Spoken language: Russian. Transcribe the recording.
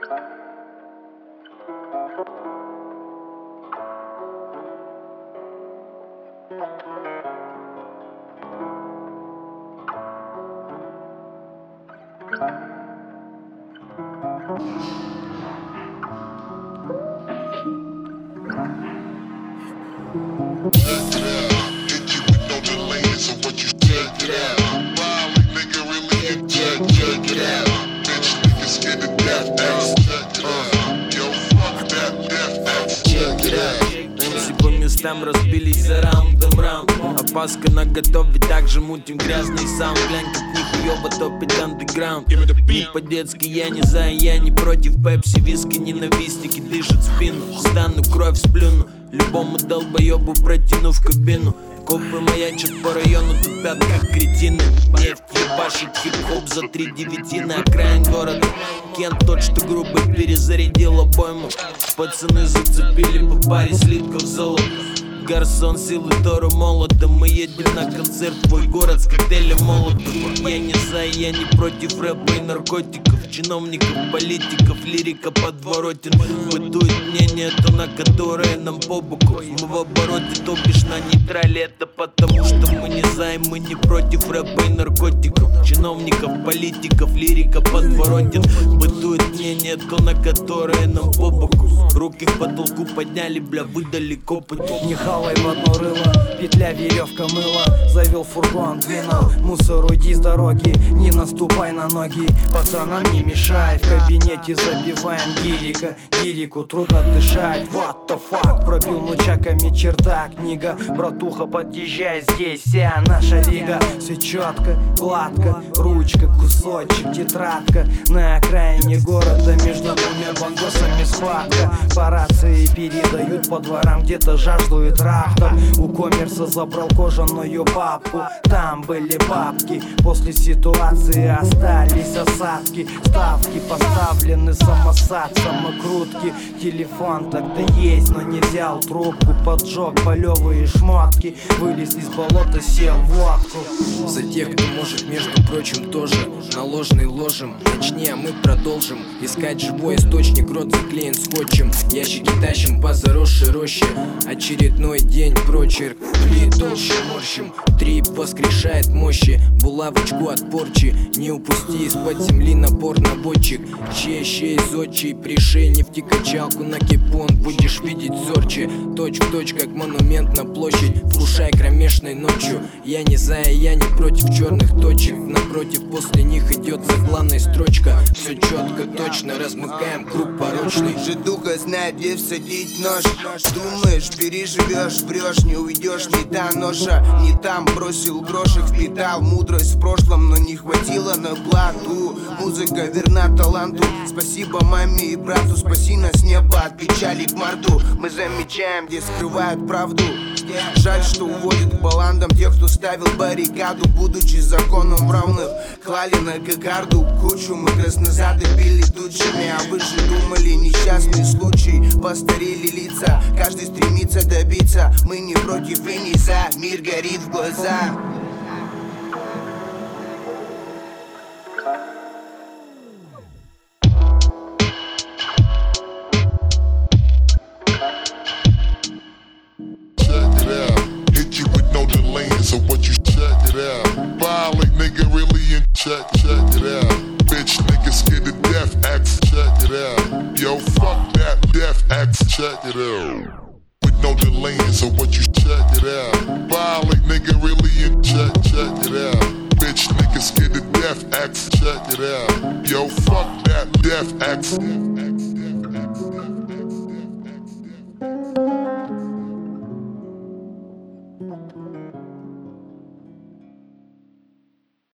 Там разбились за раундом раунд. Опаска на готове, также мутим грязный саунд. Глянь, как нихуёво топит андеграунд. Не по-детски, я не за, я не против пепси. Виски ненавистники дышат спину. Стану кровь сплюну, любому долбоёбу протяну в кабину. Копы маячат по району, тупят как кретины. Нефть ебашит хип-хоп за 3/9 на окраин города. Кент тот, что грубый, перезарядил обойму. Пацаны зацепили по паре слитков золота. Гарсон, силы Тору молота. Мы едем на концерт в твой город с коктейлем молотов. Я не за, я не против рэпа и наркотиков, чиновников, политиков, лирика подворотен. Бытует мнение, то на которое нам по боку. Мы в обороте, то бишь на нейтрале. Это потому, что мы не за и мы не против рэпа и наркотиков, чиновников, политиков, лирика подворотен. Бытует мнение, то на которое нам по боку. Руки к потолку подняли, бля, выдали копы. Не хавай в одно рыло, петля, веревка, мыло. Завел фургон, двинул мусор, уйди с дороги. Не наступай на ноги, пацанам не мешай. В кабинете забиваем гирику трудно дышать. What the fuck, пробил нучаками черта. Книга, братуха, подъезжай, здесь вся наша лига. Все четко, гладко, ручка, кусочек, тетрадка. На окраине города между двумя бангосами схватка. По рации передают по дворам, где-то жаждует рафтом. У коммерса забрал кожаную папку, там были бабки. После ситуации остались осадки. Ставки поставлены, самосад, самокрутки. Телефон тогда есть, но не взял трубку. Поджег полевые шмотки, вылез из болота, сел в лодку. За тех, кто может, между прочим, тоже на ложный ложим. Точнее, мы продолжим искать живой источник, рот заклеен скотчем. Ящики тащим по заросшей роще. Очередной день, прочерк, пли толще морщим. Трип воскрешает мощи, булавочку от порчи. Не упусти из-под земли напор на бочек. Чей из отчей, пришей нефтекачалку на кипон. Будешь видеть зорче, точь в точь, как монумент на площадь. Вкушай кромешной ночью. Я не за и я не против черных точек. Напротив, после них идет заглавная строчка. Все четко, точно, размыкаем круг порочный. Жидуха знает, где всадить нож. Думаешь, переживешь, врешь, не уйдешь. Не та ноша, не там бросил грошек, впитал мудрость в прошлом, но не хватило на плату. Музыка верна таланту. Спасибо маме и брату, спаси нас небо от печали к марту. Мы замечаем, где скрывают правду. Жаль, что уводят к баландам тех, кто ставил баррикаду. Будучи законом равных, клали на кокарду кучу. Мы краснозады били тучами, а вы же думали несчастный случай. Постарели лица, каждый стремится добиться. Мы не против и не за, мир горит в глаза. So what you check it out? Violate nigga really in check it out. Bitch nigga scared to death, X, check it out. Yo, fuck that death, X, check it out. With no delaying, so what you check it out? Violate nigga really in check it out. Bitch nigga scared to death, X, check it out. Yo, fuck that death, X.